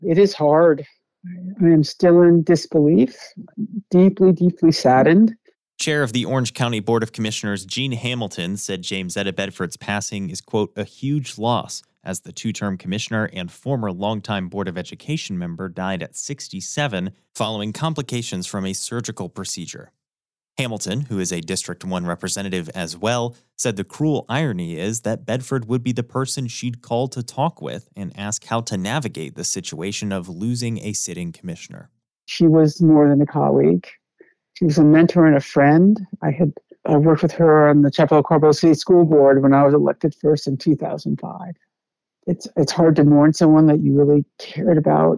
It is hard. I am still in disbelief, deeply, deeply saddened. Chair of the Orange County Board of Commissioners, Gene Hamilton, said Jamesetta Bedford's passing is, quote, a huge loss, as the two-term commissioner and former longtime Board of Education member died at 67 following complications from a surgical procedure. Hamilton, who is a District 1 representative as well, said the cruel irony is that Bedford would be the person she'd call to talk with and ask how to navigate the situation of losing a sitting commissioner. She was more than a colleague. She was a mentor and a friend. I worked with her on the Chapel Hill Carborough City School Board when I was elected first in 2005. It's hard to mourn someone that you really cared about.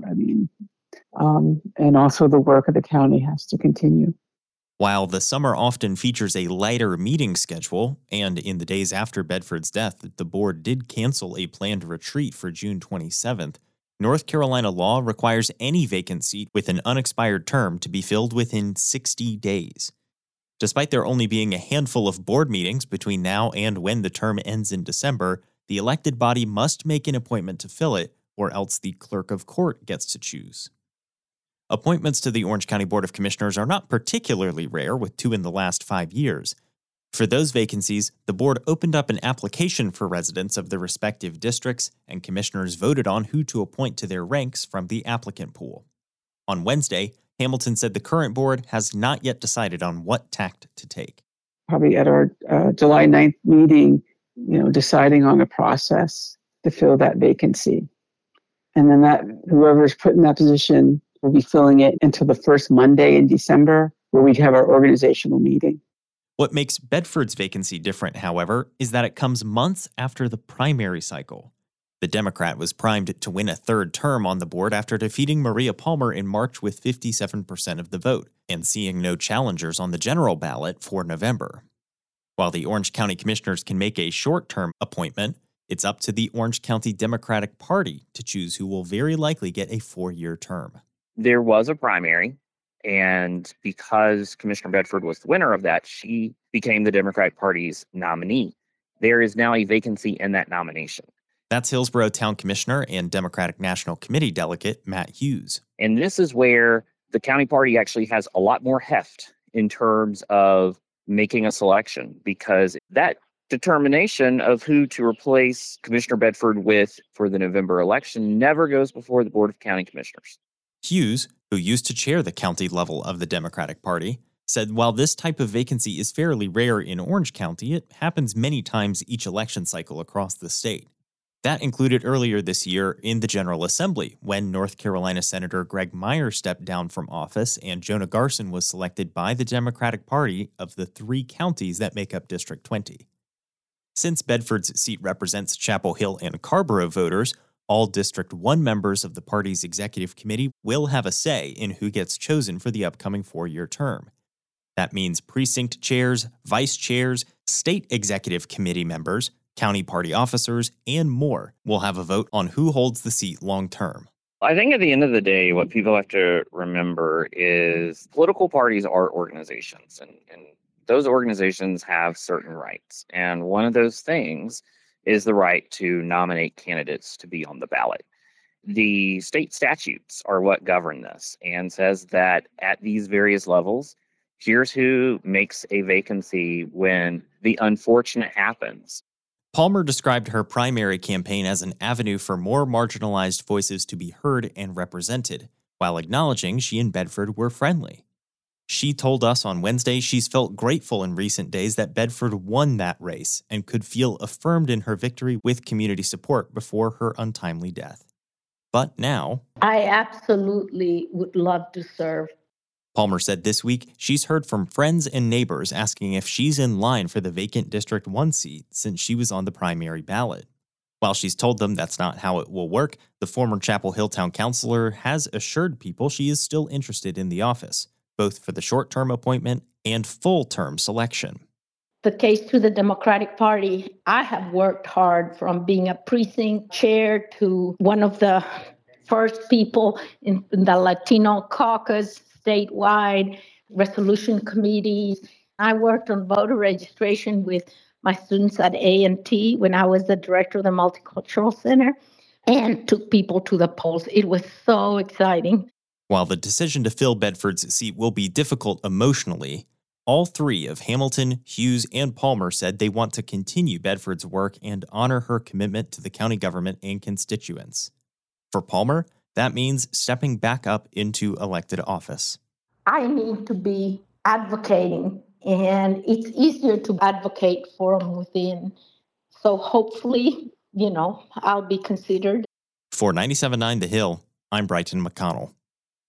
And also the work of the county has to continue. While the summer often features a lighter meeting schedule, and in the days after Bedford's death, the board did cancel a planned retreat for June 27th, North Carolina law requires any vacant seat with an unexpired term to be filled within 60 days. Despite there only being a handful of board meetings between now and when the term ends in December, the elected body must make an appointment to fill it, or else the clerk of court gets to choose. Appointments to the Orange County Board of Commissioners are not particularly rare, with 2 in the last 5 years. For those vacancies, the board opened up an application for residents of the respective districts, and commissioners voted on who to appoint to their ranks from the applicant pool. On Wednesday, Hamilton said the current board has not yet decided on what tact to take. Probably at our July 9th meeting, deciding on a process to fill that vacancy. And then that whoever's put in that position will be filling it until the first Monday in December, where we have our organizational meeting. What makes Bedford's vacancy different, however, is that it comes months after the primary cycle. The Democrat was primed to win a third term on the board after defeating Maria Palmer in March with 57% of the vote and seeing no challengers on the general ballot for November. While the Orange County Commissioners can make a short-term appointment, it's up to the Orange County Democratic Party to choose who will very likely get a 4-year term. There was a primary, and because Commissioner Bedford was the winner of that, she became the Democratic Party's nominee. There is now a vacancy in that nomination. That's Hillsborough Town Commissioner and Democratic National Committee delegate Matt Hughes. And this is where the county party actually has a lot more heft in terms of making a selection, because that determination of who to replace Commissioner Bedford with for the November election never goes before the Board of County Commissioners. Hughes, who used to chair the county level of the Democratic Party, said while this type of vacancy is fairly rare in Orange County, it happens many times each election cycle across the state. That included earlier this year in the General Assembly, when North Carolina Senator Greg Meyer stepped down from office and Jonah Garson was selected by the Democratic Party of the 3 counties that make up District 20. Since Bedford's seat represents Chapel Hill and Carborough voters, all District 1 members of the party's executive committee will have a say in who gets chosen for the upcoming 4-year term. That means precinct chairs, vice chairs, state executive committee members, county party officers, and more will have a vote on who holds the seat long term. I think at the end of the day, what people have to remember is political parties are organizations, and those organizations have certain rights. And one of those things is the right to nominate candidates to be on the ballot. The state statutes are what govern this and says that at these various levels, here's who makes a vacancy when the unfortunate happens. Palmer described her primary campaign as an avenue for more marginalized voices to be heard and represented, while acknowledging she and Bedford were friendly. She told us on Wednesday she's felt grateful in recent days that Bedford won that race and could feel affirmed in her victory with community support before her untimely death. But now, I absolutely would love to serve. Palmer said this week she's heard from friends and neighbors asking if she's in line for the vacant District 1 seat since she was on the primary ballot. While she's told them that's not how it will work, the former Chapel Hill Town Councilor has assured people she is still interested in the office, both for the short-term appointment and full-term selection. The case to the Democratic Party, I have worked hard from being a precinct chair to one of the first people in the Latino caucus statewide, resolution committees. I worked on voter registration with my students at A&T when I was the director of the Multicultural Center. and took people to the polls. It was so exciting. While the decision to fill Bedford's seat will be difficult emotionally, all three of Hamilton, Hughes, and Palmer said they want to continue Bedford's work and honor her commitment to the county government and constituents. For Palmer, that means stepping back up into elected office. I need to be advocating, and it's easier to advocate from within. So hopefully, I'll be considered. For 97.9 The Hill, I'm Brighton McConnell.